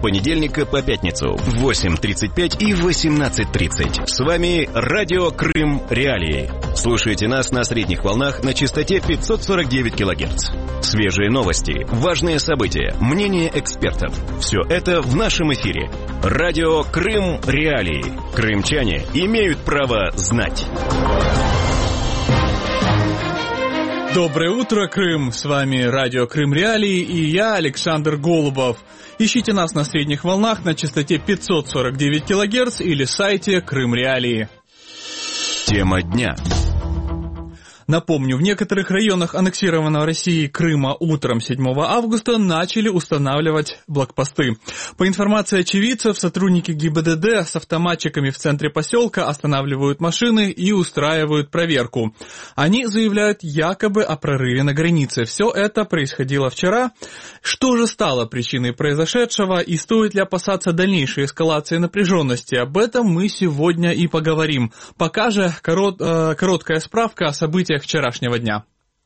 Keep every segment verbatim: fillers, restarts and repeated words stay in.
понедельника по пятницу в восемь тридцать пять и восемнадцать тридцать. С вами Радио Крым Реалии. Слушайте нас на средних волнах на частоте пятьсот сорок девять килогерц. Свежие новости, важные события, мнения экспертов. Все это в нашем эфире. Радио Крым Реалии. Крымчане имеют право знать. Доброе утро, Крым! С вами Радио Крым Реалии и я, Александр Голубов. Ищите нас на средних волнах на частоте пятьсот сорок девять килогерц или сайте Крым Реалии. Тема дня. Напомню, в некоторых районах аннексированного Россией Крыма утром седьмого августа начали устанавливать блокпосты. По информации очевидцев, сотрудники ГИБДД с автоматчиками в центре поселка останавливают машины и устраивают проверку. Они заявляют якобы о прорыве на границе. Все это происходило вчера. Что же стало причиной произошедшего и стоит ли опасаться дальнейшей эскалации напряженности? Об этом мы сегодня и поговорим. Пока же корот, э, короткая справка о событиях вчерашнего дня.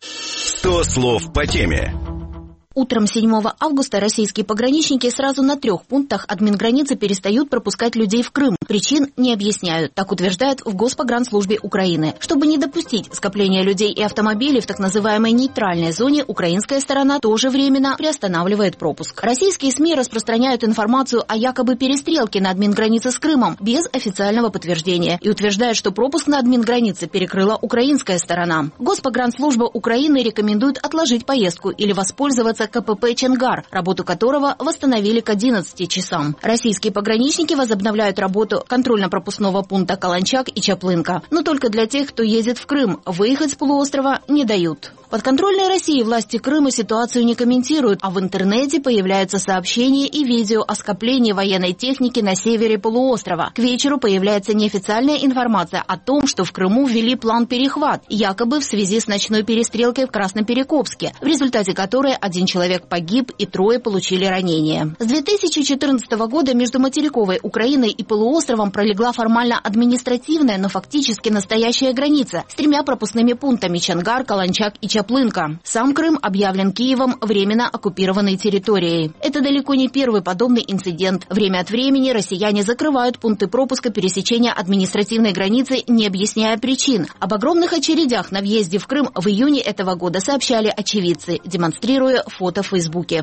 сто слов по теме. Утром седьмого августа российские пограничники сразу на трех пунктах админграницы перестают пропускать людей в Крым. Причин не объясняют, так утверждают в Госпогранслужбе Украины. Чтобы не допустить скопления людей и автомобилей в так называемой нейтральной зоне, украинская сторона тоже временно приостанавливает пропуск. Российские СМИ распространяют информацию о якобы перестрелке на админгранице с Крымом без официального подтверждения и утверждают, что пропуск на админгранице перекрыла украинская сторона. Госпогранслужба Украины рекомендует отложить поездку или воспользоваться КПП «Чонгар», работу которого восстановили к одиннадцати часам. Российские пограничники возобновляют работу контрольно-пропускного пункта Каланчак и Чаплынка, но только для тех, кто ездит в Крым. Выехать с полуострова не дают. Подконтрольной России власти Крыма ситуацию не комментируют, а в интернете появляются сообщения и видео о скоплении военной техники на севере полуострова. К вечеру появляется неофициальная информация о том, что в Крыму ввели план «Перехват», якобы в связи с ночной перестрелкой в Красноперекопске, в результате которой один человек погиб и трое получили ранения. С две тысячи четырнадцатого года между материковой Украиной и полуостровом пролегла формально административная, но фактически настоящая граница с тремя пропускными пунктами Чонгар, Каланчак и Чаплынка. Сам Крым объявлен Киевом временно оккупированной территорией. Это далеко не первый подобный инцидент. Время от времени россияне закрывают пункты пропуска пересечения административной границы, не объясняя причин. Об огромных очередях на въезде в Крым в июне этого года сообщали очевидцы, демонстрируя фото в Фейсбуке.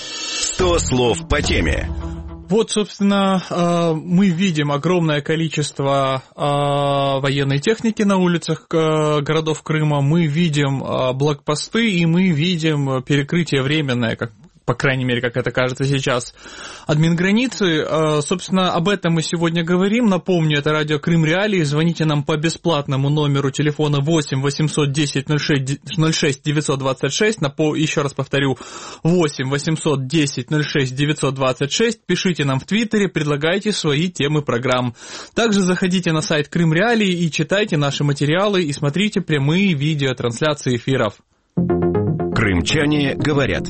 сто слов по теме. Вот, собственно, мы видим огромное количество военной техники на улицах городов Крыма, мы видим блокпосты и мы видим перекрытие временное, как по крайней мере, как это кажется сейчас, админграницы. Собственно, об этом мы сегодня говорим. Напомню, это радио Крым Реалии. Звоните нам по бесплатному номеру телефона восемь восемьсот десять ноль шесть девятьсот двадцать шесть. Еще раз повторю, восемь восемьсот десять ноль шесть девятьсот двадцать шесть. Пишите нам в Твиттере, предлагайте свои темы программ. Также заходите на сайт Крым Реалии и читайте наши материалы и смотрите прямые видеотрансляции эфиров. Крымчане говорят.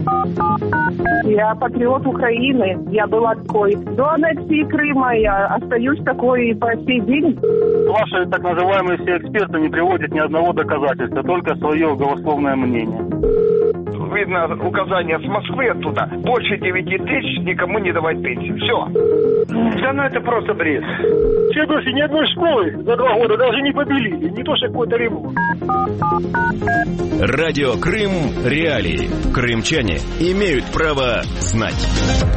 Я патриот Украины. Я была такой до аннексии Крыма. Я остаюсь такой по сей день. Ваши так называемые все эксперты не приводят ни одного доказательства, только свое голословное мнение. Видно указание с Москвы оттуда. Больше девяти тысяч никому не давать пенсию. Все. Да ну это просто бред. Все души ни одной школы за два года даже не побелили. Не то что какой-то ремонт. Радио Крым Реалии. Крымчане имеют право знать.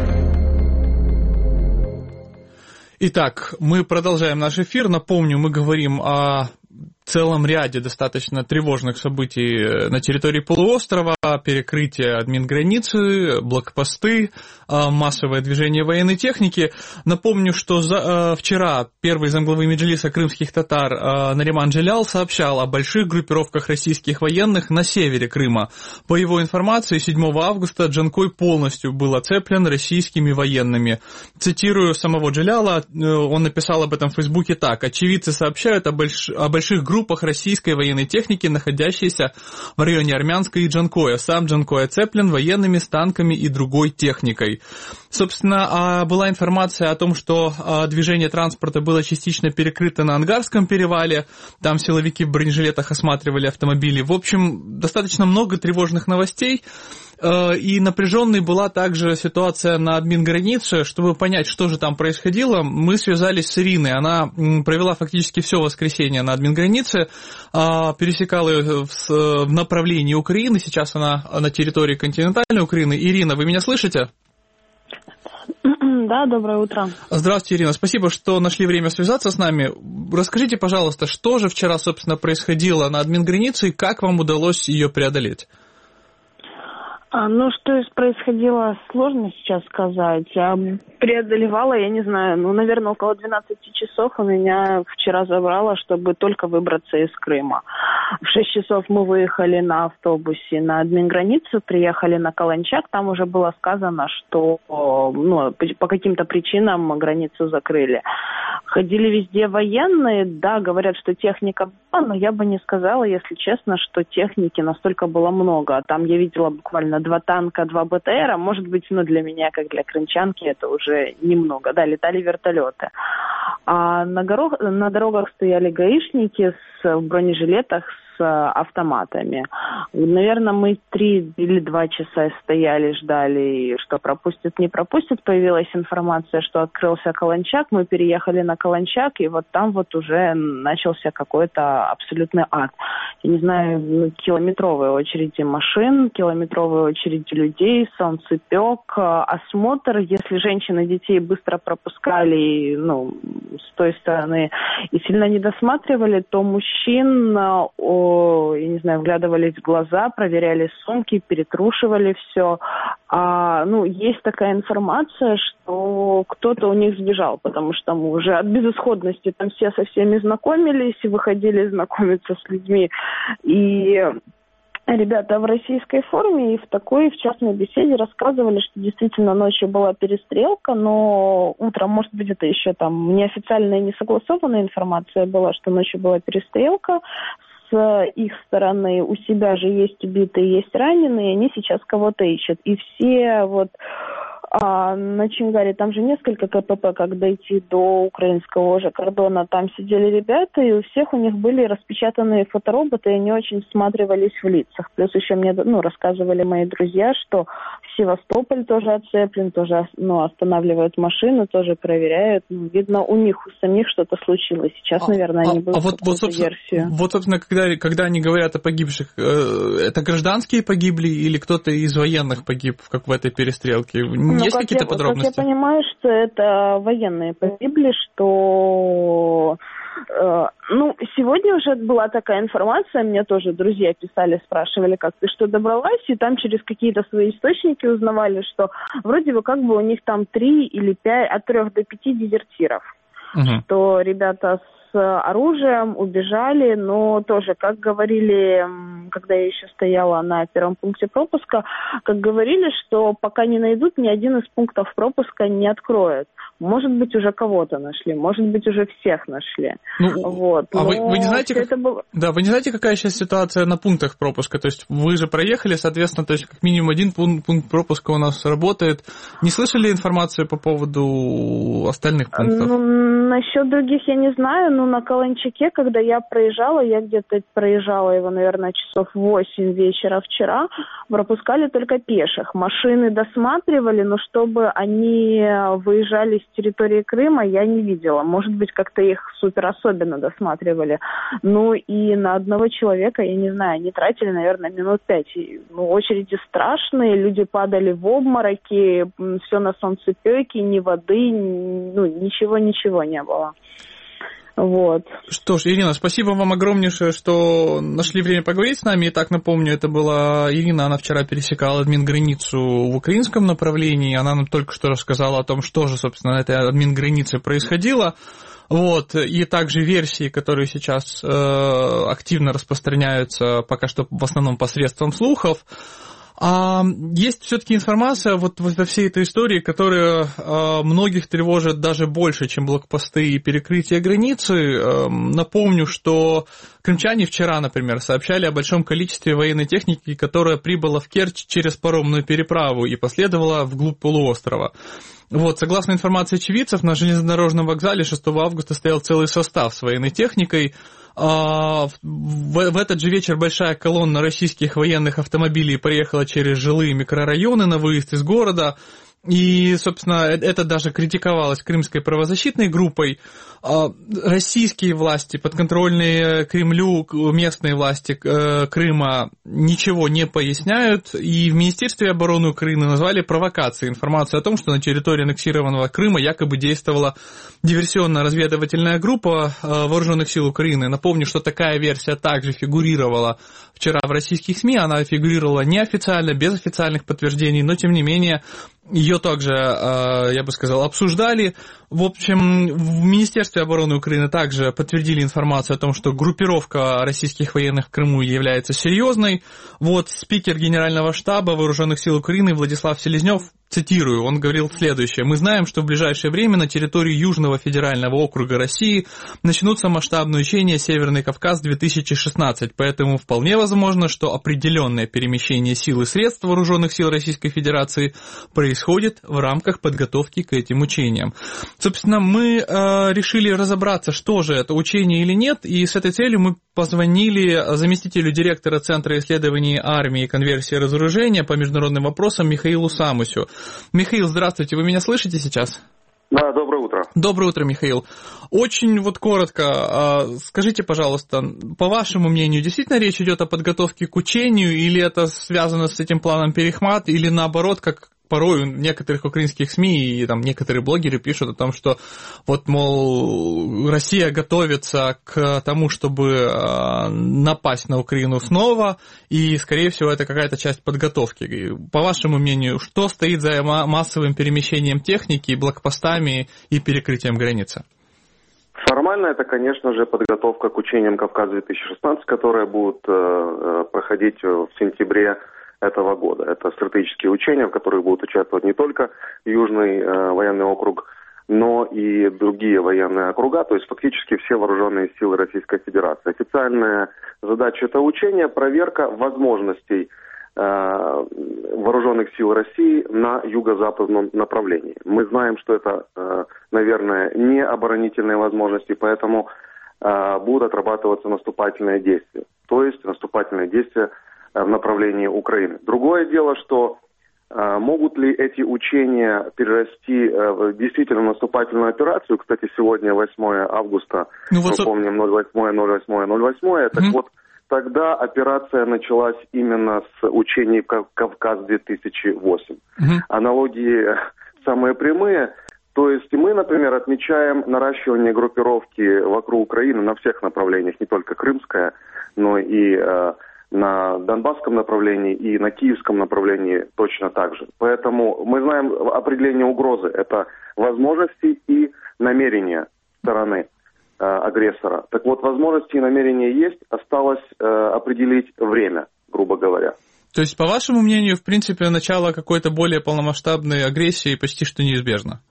Итак, мы продолжаем наш эфир. Напомню, мы говорим о целом ряде достаточно тревожных событий на территории полуострова, перекрытие админграницы, блокпосты, массовое движение военной техники. Напомню, что за, вчера первый замглавы Меджлиса крымских татар Нариман Джелял сообщал о больших группировках российских военных на севере Крыма. По его информации, седьмого августа Джанкой полностью был оцеплен российскими военными. Цитирую самого Джеляла, он написал об этом в Фейсбуке так: «Очевидцы сообщают о, больш... о больших группах российской военной техники, находящейся в районе Армянска и Джанкоя. Сам Джанкой оцеплен военными, с танками и другой техникой». Собственно, была информация о том, что движение транспорта было частично перекрыто на Ангарском перевале. Там силовики в бронежилетах осматривали автомобили. В общем, достаточно много тревожных новостей. И напряженной была также ситуация на админгранице. Чтобы понять, что же там происходило, мы связались с Ириной. Она провела фактически все воскресенье на админгранице, пересекала ее в направлении Украины. Сейчас она на территории континентальной Украины. Ирина, вы меня слышите? Да, доброе утро. Здравствуйте, Ирина. Спасибо, что нашли время связаться с нами. Расскажите, пожалуйста, что же вчера, собственно, происходило на админгранице и как вам удалось ее преодолеть? А, ну, что происходило, сложно сейчас сказать. А преодолевала, я не знаю, ну, наверное, около двенадцати часов у меня вчера забрало, чтобы только выбраться из Крыма. В шесть часов мы выехали на автобусе на админграницу, приехали на Каланчак, там уже было сказано, что ну, по каким-то причинам границу закрыли. Ходили везде военные, да, говорят, что техника была, но я бы не сказала, если честно, что техники настолько было много. Там я видела буквально два танка, два БТРа, может быть, ну, для меня, как для крымчанки, это уже немного, да, летали вертолеты. А на, горох, на дорогах стояли гаишники с, в бронежилетах с автоматами. Наверное, мы три или два часа стояли, ждали, что пропустят, не пропустят. Появилась информация, что открылся Каланчак. Мы переехали на Каланчак, и вот там вот уже начался какой-то абсолютный ад. Я не знаю, километровые очереди машин, километровые очереди людей, солнцепек, осмотр. Если женщины детей быстро пропускали, ну, с той стороны, и сильно не досматривали, то мужчин, о, я не знаю, вглядывались в глаза, проверяли сумки, перетрушивали все. А, ну, есть такая информация, что кто-то у них сбежал, потому что мы уже от безысходности там все со всеми знакомились и выходили знакомиться с людьми. И ребята в российской форме и в такой, в частной беседе рассказывали, что действительно ночью была перестрелка, но утром, может быть, это еще там неофициальная, не согласованная информация была, что ночью была перестрелка. С их стороны у себя же есть убитые, есть раненые, и они сейчас кого-то ищут. И все вот а, на Чингаре, там же несколько КПП, как дойти до украинского уже кордона, там сидели ребята, и у всех у них были распечатанные фотороботы, и они очень всматривались в лицах. Плюс еще мне ну, рассказывали мои друзья, что Севастополь тоже оцеплен, тоже ну, останавливают машину, тоже проверяют. Ну, видно, у них у самих что-то случилось. Сейчас, а, наверное, они будут а вот, вот, собственно, версию. Вот, собственно, когда, когда они говорят о погибших, это гражданские погибли или кто-то из военных погиб, как в этой перестрелке? Ну, есть какие-то я, подробности? Как я понимаю, что это военные погибли, что... Э, ну, сегодня уже была такая информация, мне тоже друзья писали, спрашивали, как ты что добралась, и там через какие-то свои источники узнавали, что вроде бы как бы у них там три или пять, от трех до пяти дезертиров. Угу. Что ребята с оружием убежали, но тоже, как говорили, когда я еще стояла на первом пункте пропуска, как говорили, что пока не найдут, ни один из пунктов пропуска не откроют. Может быть, уже кого-то нашли, может быть, уже всех нашли. Ну, вот. А вы, вы не знаете, как... это было... Да, вы не знаете, какая сейчас ситуация на пунктах пропуска? То есть вы же проехали, соответственно, то есть как минимум один пункт, пункт пропуска у нас работает. Не слышали информацию по поводу остальных пунктов? Ну, насчет других я не знаю, но на Каланчаке, когда я проезжала, я где-то проезжала его, наверное, часов восемь вечера вчера, пропускали только пеших. Машины досматривали, но чтобы они выезжали с территории Крыма, я не видела. Может быть, как-то их супер особенно досматривали. Ну и на одного человека, я не знаю, они тратили, наверное, минут пять. Ну, очереди страшные, люди падали в обмороки, все на солнцепёке, ни воды, ну, ничего-ничего не было. Вот. Что ж, Ирина, спасибо вам огромнейшее, что нашли время поговорить с нами. Итак, напомню, это была Ирина, она вчера пересекала админграницу в украинском направлении. Она нам только что рассказала о том, что же, собственно, на этой админгранице происходило. Вот, и также версии, которые сейчас э, активно распространяются, пока что в основном посредством слухов. А есть все-таки информация вот во всей этой истории, которая а, многих тревожит даже больше, чем блокпосты и перекрытие границы. А, напомню, что крымчане вчера, например, сообщали о большом количестве военной техники, которая прибыла в Керчь через паромную переправу и последовала вглубь полуострова. Вот, согласно информации очевидцев, на железнодорожном вокзале шестого августа стоял целый состав с военной техникой. В, в этот же вечер большая колонна российских военных автомобилей проехала через жилые микрорайоны на выезд из города. И, собственно, это даже критиковалось крымской правозащитной группой. Российские власти, подконтрольные Кремлю, местные власти Крыма ничего не поясняют. И в Министерстве обороны Украины назвали провокацией информацию о том, что на территории аннексированного Крыма якобы действовала диверсионно-разведывательная группа вооруженных сил Украины. Напомню, что такая версия также фигурировала вчера в российских СМИ. Она фигурировала неофициально, без официальных подтверждений, но, тем не менее, ее также, я бы сказал, обсуждали. В общем, в Министерстве обороны Украины также подтвердили информацию о том, что группировка российских военных в Крыму является серьезной. Вот спикер Генерального штаба Вооруженных сил Украины Владислав Селезнев, цитирую, он говорил следующее. «Мы знаем, что в ближайшее время на территории Южного федерального округа России начнутся масштабные учения «Северный Кавказ-две тысячи шестнадцать», поэтому вполне возможно, что определенное перемещение сил и средств Вооруженных сил Российской Федерации происходит в рамках подготовки к этим учениям». Собственно, мы э, решили разобраться, что же это, учение или нет, и с этой целью мы позвонили заместителю директора Центра исследований армии и конверсии и разоружения по международным вопросам Михаилу Самусю. Михаил, здравствуйте, вы меня слышите сейчас? Да, доброе утро. Доброе утро, Михаил. Очень вот коротко, скажите, пожалуйста, по вашему мнению, действительно речь идет о подготовке к учению, или это связано с этим планом Перехмат, или наоборот, как порой в некоторых украинских СМИ и там некоторые блогеры пишут о том, что вот, мол, Россия готовится к тому, чтобы напасть на Украину снова, и, скорее всего, это какая-то часть подготовки. По вашему мнению, что стоит за массовым перемещением техники, блокпостами и перекрытием границы? Формально это, конечно же, подготовка к учениям «Кавказ-две тысячи шестнадцать», которые будут э, проходить в сентябре этого года. Это стратегические учения, в которых будут участвовать не только Южный э, военный округ, но и другие военные округа, то есть фактически все вооруженные силы Российской Федерации. Официальная задача этого учения – проверка возможностей э, вооруженных сил России на юго-западном направлении. Мы знаем, что это, э, наверное, не оборонительные возможности, поэтому э, будут отрабатываться наступательные действия, то есть наступательные действия в направлении Украины. Другое дело, что э, могут ли эти учения перерасти э, в действительно наступательную операцию. Кстати, сегодня восьмое августа, ну, вот мы помним ноль восьмое, ноль восьмое, ноль восьмое. Так mm-hmm. вот, тогда операция началась именно с учений «Кавказ-две тысячи восемь». Mm-hmm. Аналогии самые прямые. То есть мы, например, отмечаем наращивание группировки вокруг Украины на всех направлениях, не только крымская, но и э, на Донбасском направлении и на Киевском направлении точно так же. Поэтому мы знаем определение угрозы. Это возможности и намерения стороны э, агрессора. Так вот, возможности и намерения есть, осталось э, определить время, грубо говоря. То есть, по вашему мнению, в принципе, начало какой-то более полномасштабной агрессии почти что неизбежно?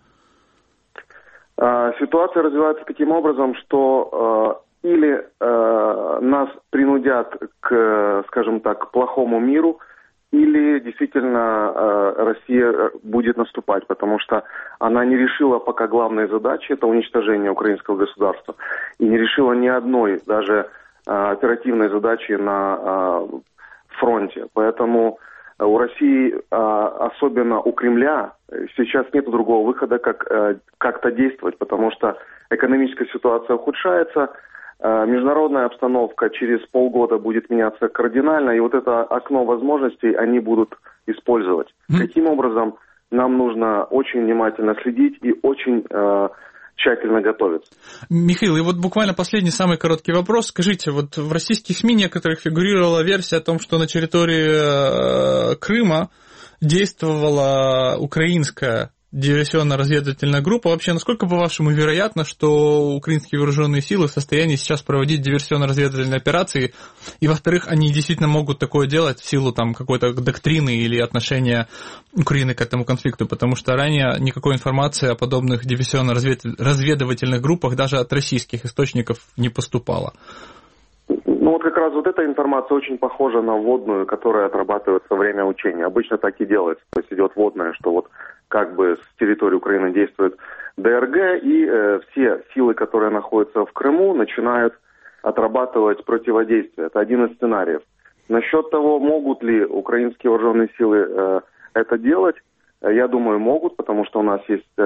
Э, ситуация развивается таким образом, что... Э, Или э, нас принудят к, скажем так, к плохому миру, или действительно э, Россия будет наступать, потому что она не решила пока главной задачи, это уничтожение украинского государства, и не решила ни одной даже э, оперативной задачи на э, фронте. Поэтому у России, э, особенно у Кремля, сейчас нет другого выхода, как э, как-то действовать, потому что экономическая ситуация ухудшается. Международная обстановка через полгода будет меняться кардинально, и вот это окно возможностей они будут использовать. Mm-hmm. Каким образом, нам нужно очень внимательно следить и очень э, тщательно готовиться. Михаил, и вот буквально последний самый короткий вопрос. Скажите, вот в российских СМИ некоторых фигурировала версия о том, что на территории э, Крыма действовала украинская диверсионно-разведывательная группа. Вообще, насколько, по-вашему, вероятно, что украинские вооруженные силы в состоянии сейчас проводить диверсионно-разведывательные операции, и, во-вторых, они действительно могут такое делать в силу там какой-то доктрины или отношения Украины к этому конфликту, потому что ранее никакой информации о подобных диверсионно-разведывательных группах даже от российских источников не поступало. Ну вот как раз вот эта информация очень похожа на вводную, которая отрабатывается во время учения. Обычно так и делается. То есть идет вводная, что вот как бы с территории Украины действует ДРГ, и э, все силы, которые находятся в Крыму, начинают отрабатывать противодействие. Это один из сценариев. Насчет того, могут ли украинские вооруженные силы э, это делать, я думаю, могут, потому что у нас есть э,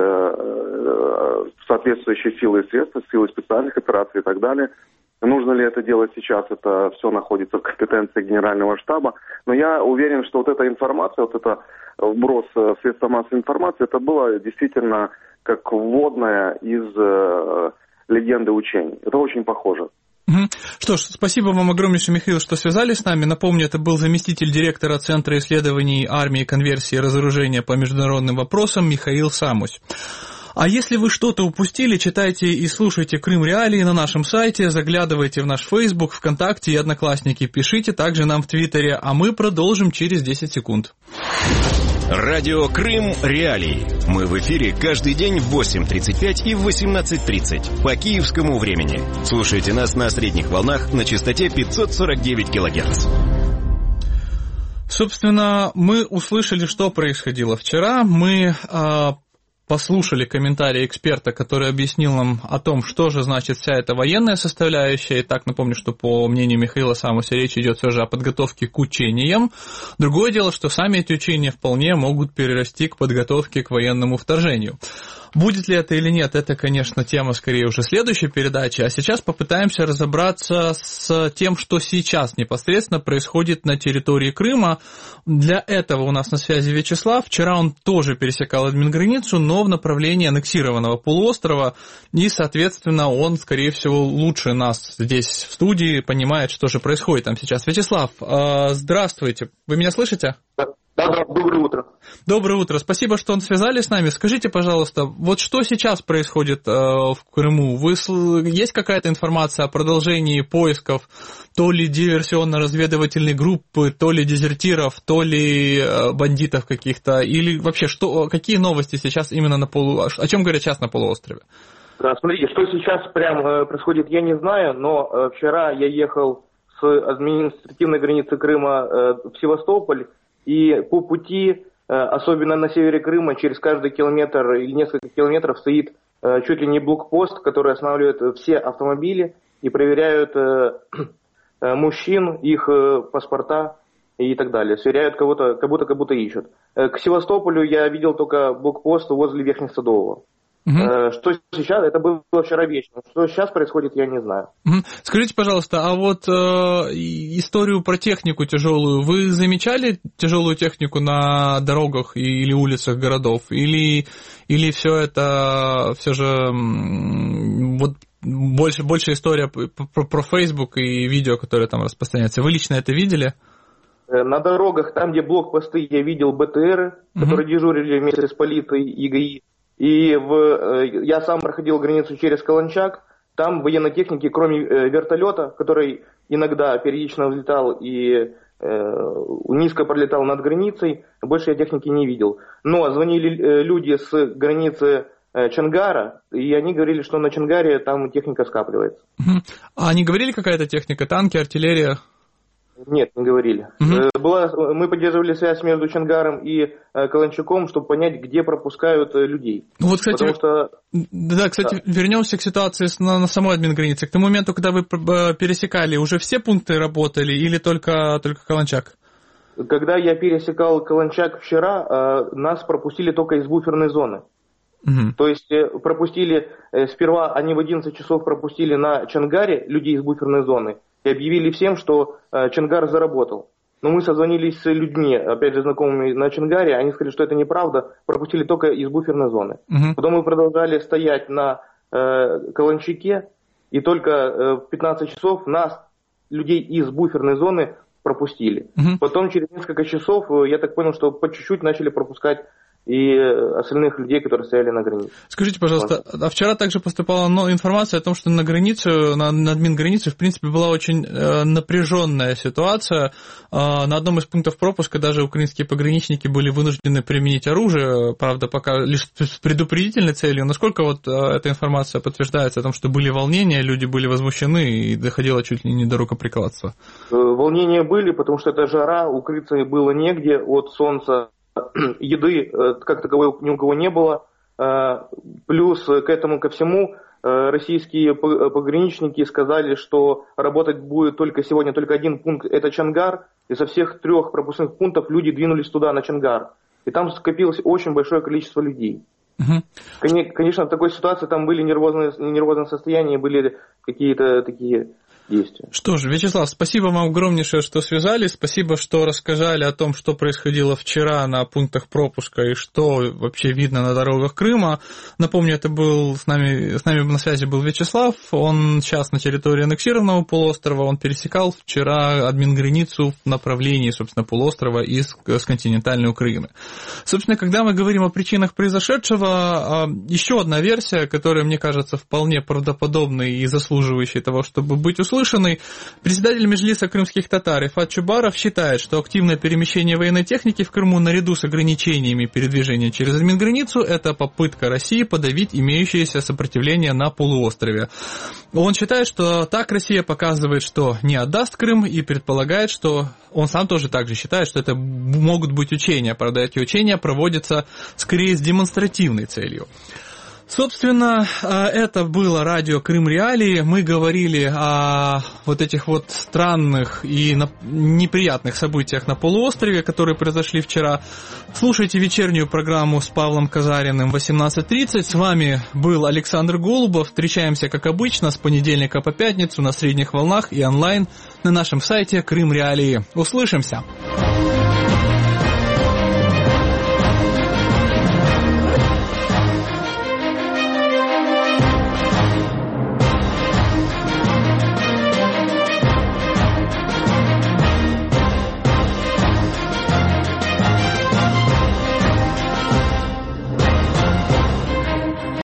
э, соответствующие силы и средства, силы специальных операций и так далее. Нужно ли это делать сейчас, это все находится в компетенции Генерального штаба. Но я уверен, что вот эта информация, вот это вброс в средства массовой информации, это было действительно как вводная из э, легенды учений. Это очень похоже. Что ж, спасибо вам огромнейшее, Михаил, что связались с нами. Напомню, это был заместитель директора Центра исследований армии, конверсии и разоружения по международным вопросам Михаил Самусь. А если вы что-то упустили, читайте и слушайте Крым Реалии на нашем сайте, заглядывайте в наш Facebook, ВКонтакте и Одноклассники, пишите также нам в Твиттере, а мы продолжим через десять секунд. Радио Крым Реалии. Мы в эфире каждый день в восемь тридцать пять и в восемнадцать тридцать по киевскому времени. Слушайте нас на средних волнах на частоте пятьсот сорок девять килогерц. Собственно, мы услышали, что происходило вчера. Мы э, послушали комментарии эксперта, который объяснил нам о том, что же значит вся эта военная составляющая. И так напомню, что по мнению Михаила Самуся речь идет все же о подготовке к учениям. Другое дело, что сами эти учения вполне могут перерасти к подготовке к военному вторжению. Будет ли это или нет, это, конечно, тема скорее уже следующей передачи, а сейчас попытаемся разобраться с тем, что сейчас непосредственно происходит на территории Крыма. Для этого у нас на связи Вячеслав. Вчера он тоже пересекал админграницу, но в направлении аннексированного полуострова, и, соответственно, он, скорее всего, лучше нас здесь в студии понимает, что же происходит там сейчас. Вячеслав, здравствуйте, вы меня слышите? Да, да, доброе утро. Доброе утро. Спасибо, что связались с нами. Скажите, пожалуйста, вот что сейчас происходит э, в Крыму? Вы, есть какая-то информация о продолжении поисков то ли диверсионно-разведывательной группы, то ли дезертиров, то ли э, бандитов каких-то? Или вообще, что, какие новости сейчас именно на полу... О чем говорят сейчас на полуострове? Да, смотрите, что сейчас прям э, происходит, я не знаю, но э, вчера я ехал с административной границы Крыма э, в Севастополь, и по пути, особенно на севере Крыма, через каждый километр или несколько километров стоит чуть ли не блокпост, который останавливает все автомобили и проверяют мужчин, их паспорта и так далее. Сверяют кого-то, как будто, как будто ищут. К Севастополю я видел только блокпост возле Верхнесадового. Угу. Что сейчас, это было вчера вечером. Что сейчас происходит, я не знаю. Угу. Скажите, пожалуйста, а вот э, историю про технику тяжелую, вы замечали тяжелую технику на дорогах или улицах городов? Или, или все это все же вот больше, больше история про, про Facebook и видео, которые там распространяются? Вы лично это видели? На дорогах, там, где блокпосты, я видел БТРы, угу. которые дежурили вместе с полицией и ГАИ. И в, я сам проходил границу через Каланчак, там военной техники, кроме вертолета, который иногда периодично взлетал и э, низко пролетал над границей, больше я техники не видел. Но звонили люди с границы Чонгара, и они говорили, что на Чонгаре там техника скапливается. А они говорили, какая-то техника, танки, артиллерия? Нет, не говорили. Угу. Была, мы поддерживали связь между Чонгаром и э, Каланчаком, чтобы понять, где пропускают э, людей. Вот, кстати, Потому что... да, кстати, да. Вернемся к ситуации на, на самой админгранице. К тому моменту, когда вы пересекали, уже все пункты работали или только, только Каланчак? Когда я пересекал Каланчак вчера, э, нас пропустили только из буферной зоны. Угу. То есть э, пропустили, э, сперва они в одиннадцать часов пропустили на Чонгаре людей из буферной зоны, и объявили всем, что э, Чонгар заработал. Но мы созвонились с людьми, опять же, знакомыми на Чонгаре, они сказали, что это неправда, пропустили только из буферной зоны. Uh-huh. Потом мы продолжали стоять на э, Каланчаке, и только э, в пятнадцать часов нас, людей из буферной зоны, пропустили. Uh-huh. Потом через несколько часов, я так понял, что по чуть-чуть начали пропускать и остальных людей, которые стояли на границе. Скажите, пожалуйста, а вчера также поступала информация о том, что на границу, на, на админгранице, в принципе, была очень э, напряженная ситуация. Э, на одном из пунктов пропуска даже украинские пограничники были вынуждены применить оружие, правда, пока лишь с предупредительной целью. Насколько вот э, эта информация подтверждается о том, что были волнения, люди были возмущены и доходило чуть ли не до рукоприкладства? Волнения были, потому что это жара, укрыться было негде от солнца. Еды как таковой ни у кого не было. Плюс к этому ко всему российские пограничники сказали, что работать будет только сегодня только один пункт, это Чонгар, и со всех трех пропускных пунктов люди двинулись туда, на Чонгар. И там скопилось очень большое количество людей. Угу. Конечно, в такой ситуации там были нервозные, нервозные состояния, были какие-то такие действия. Что ж, Вячеслав, спасибо вам огромнейшее, что связались, спасибо, что рассказали о том, что происходило вчера на пунктах пропуска и что вообще видно на дорогах Крыма. Напомню, это был с нами, с нами на связи был Вячеслав, он сейчас на территории аннексированного полуострова, он пересекал вчера админграницу в направлении, собственно, полуострова из с континентальной Украины. Собственно, когда мы говорим о причинах произошедшего, еще одна версия, которая, мне кажется, вполне правдоподобной и заслуживающей того, чтобы быть услышанной. Председатель Меджлиса крымских татар Ифат Чубаров считает, что активное перемещение военной техники в Крыму наряду с ограничениями передвижения через админграницу – это попытка России подавить имеющееся сопротивление на полуострове. Он считает, что так Россия показывает, что не отдаст Крым, и предполагает, что он сам тоже также считает, что это могут быть учения. Правда, эти учения проводятся скорее с демонстративной целью. Собственно, это было радио Крым Реалии. Мы говорили о вот этих вот странных и неприятных событиях на полуострове, которые произошли вчера. Слушайте вечернюю программу с Павлом Казариным в восемнадцать тридцать. С вами был Александр Голубов. Встречаемся, как обычно, с понедельника по пятницу на средних волнах и онлайн на нашем сайте Крым Реалии. Услышимся!